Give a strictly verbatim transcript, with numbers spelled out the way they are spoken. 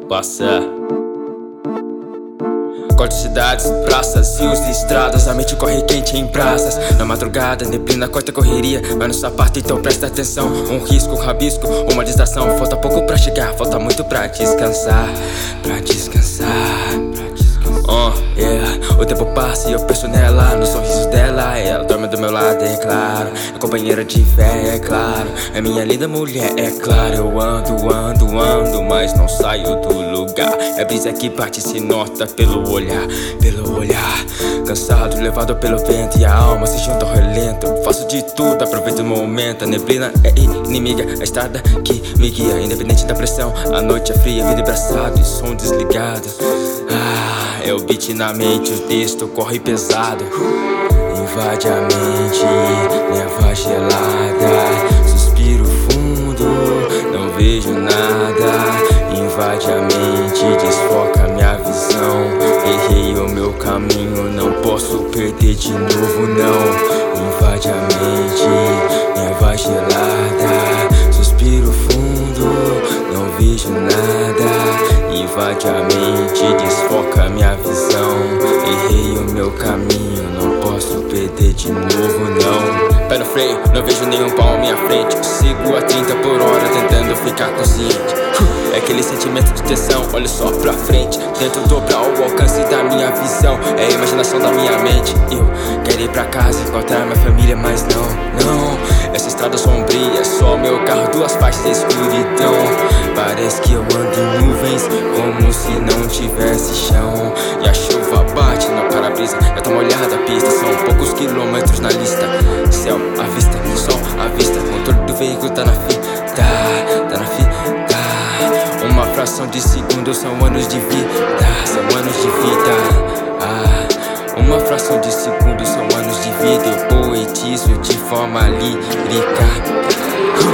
passa. Corte cidades, praças, rios e estradas. A mente corre quente em praças. Na madrugada, neblina corta correria. Vai no sapato, então presta atenção. Um risco, um rabisco, uma distração. Falta pouco pra chegar, falta muito pra descansar. Pra descansar, pra descansar. Oh, yeah. O tempo passa e eu penso nela, no sorriso dela. Ela dorme do meu lado, é claro. É companheira de fé, é claro. É minha linda mulher, é claro. Eu ando, ando, ando, mas não saio do lugar. É brisa que bate, se nota pelo olhar, pelo olhar. Cansado, levado pelo vento e a alma se junta ao relento. Faço de tudo, aproveito o momento. A neblina é inimiga, a estrada que me guia. Independente da pressão, a noite é fria, vida abraçado e som desligado. Ah, é o beat na mente, o texto corre pesado. Invade a mente, neva gelada. Suspiro fundo, não vejo nada. Invade a mente, desfoca minha visão. Errei o meu caminho, não posso perder de novo não. Invade a mente, neva gelada. Suspiro fundo, não vejo nada. Invade a mente, desfoca minha visão. Errei o meu caminho, não posso perder de novo não. Pé no freio, não vejo nenhum pau à minha frente. Sigo a trinta por hora tentando ficar consciente. É aquele sentimento de tensão, olho só pra frente. Tento dobrar o alcance da minha visão. É a imaginação da minha mente. Eu quero ir pra casa, encontrar minha família, mas não, não. Essa estrada sombria, só meu carro, duas faixas de escuridão. Parece que eu ando em nuvens, como se não tivesse chão. E a chuva bate no para-brisa, já tá molhada a pista. São poucos quilômetros na lista. Céu à vista, sol à vista. Controle do veículo tá na fita, tá na fita. Uma fração de segundo são anos de vida, são anos de vida. Ah, uma fração de segundo são anos de vida. Eu poetizo de forma lírica.